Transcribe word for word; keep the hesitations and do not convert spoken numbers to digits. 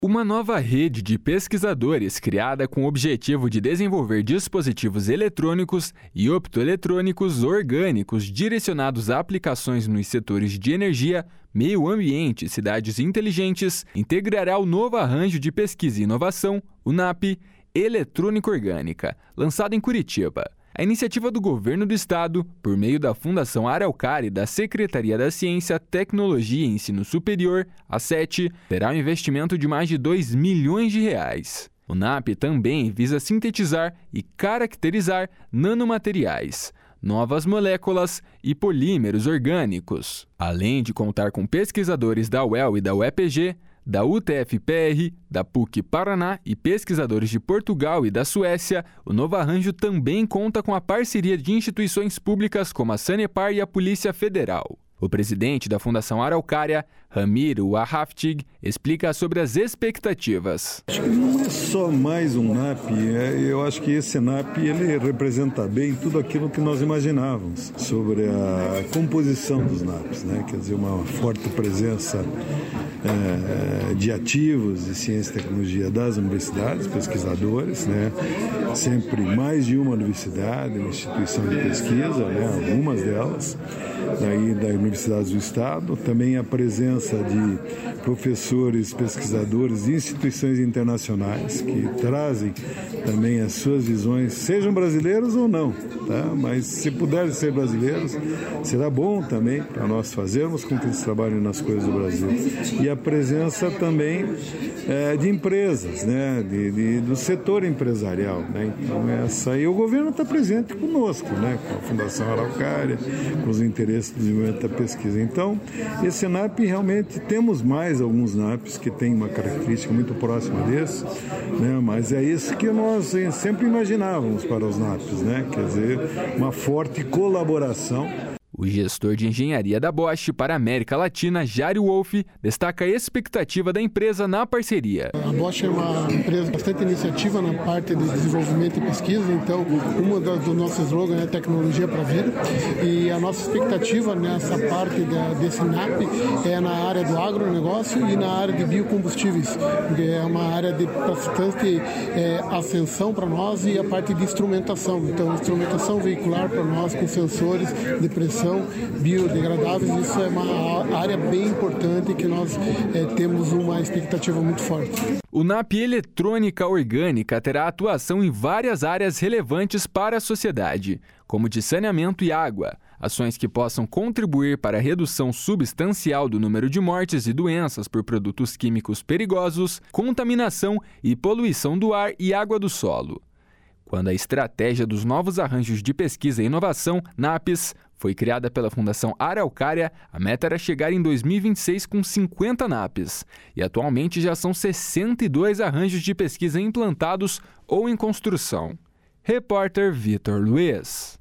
Uma nova rede de pesquisadores criada com o objetivo de desenvolver dispositivos eletrônicos e optoeletrônicos orgânicos direcionados a aplicações nos setores de energia, meio ambiente e cidades inteligentes, integrará o novo arranjo de pesquisa e inovação, o NAP, Eletrônica Orgânica, lançado em Curitiba. A iniciativa do Governo do Estado, por meio da Fundação Araucária e da Secretaria da Ciência, Tecnologia e Ensino Superior, a SETE, terá um investimento de mais de dois milhões de reais. O NAP também visa sintetizar e caracterizar nanomateriais, novas moléculas e polímeros orgânicos, além de contar com pesquisadores da U E L e da U E P G, da U T F P R, da P U C Paraná e pesquisadores de Portugal e da Suécia. O novo arranjo também conta com a parceria de instituições públicas como a Sanepar e a Polícia Federal. O presidente da Fundação Araucária, Ramiro Arraftig, explica sobre as expectativas. Acho que não é só mais um NAP, eu acho que esse NAP ele representa bem tudo aquilo que nós imaginávamos sobre a composição dos NAPs, né? Quer dizer, uma forte presença é, de ativos de ciência e tecnologia das universidades, pesquisadores, né? Sempre mais de uma universidade, uma instituição de pesquisa, né? Algumas delas, daí da Universidades do Estado, também a presença de professores, pesquisadores de instituições internacionais que trazem também as suas visões, sejam brasileiros ou não, tá? Mas se puderem ser brasileiros, será bom também para nós fazermos com que eles trabalhem nas coisas do Brasil. E a presença também é, de empresas, né? de, de, do setor empresarial, né? Então essa aí o governo está presente conosco, né? Com a Fundação Araucária, com os interesses do desenvolvimento da pesquisa. Então, esse NAP realmente temos mais alguns NAPs que têm uma característica muito próxima desse, né? Mas é isso que nós sempre imaginávamos para os NAPs, né? Quer dizer, uma forte colaboração. O gestor de engenharia da Bosch para a América Latina, Jário Wolff, destaca a expectativa da empresa na parceria. A Bosch é uma empresa bastante iniciativa na parte de desenvolvimento e pesquisa, então uma dos nossos slogans é tecnologia para a vida, e a nossa expectativa nessa parte da, desse NAP é na área do agronegócio e na área de biocombustíveis, porque é uma área de bastante é, ascensão para nós, e a parte de instrumentação, então instrumentação veicular para nós com sensores de pressão biodegradáveis. Isso é uma área bem importante que nós é, temos uma expectativa muito forte. O NAP Eletrônica Orgânica terá atuação em várias áreas relevantes para a sociedade, como de saneamento e água, ações que possam contribuir para a redução substancial do número de mortes e doenças por produtos químicos perigosos, contaminação e poluição do ar e água do solo. Quando a estratégia dos novos arranjos de pesquisa e inovação, NAPs, foi criada pela Fundação Araucária, a meta era chegar em dois mil e vinte e seis com cinquenta NAPs, e atualmente já são sessenta e dois arranjos de pesquisa implantados ou em construção. Repórter Vitor Luiz.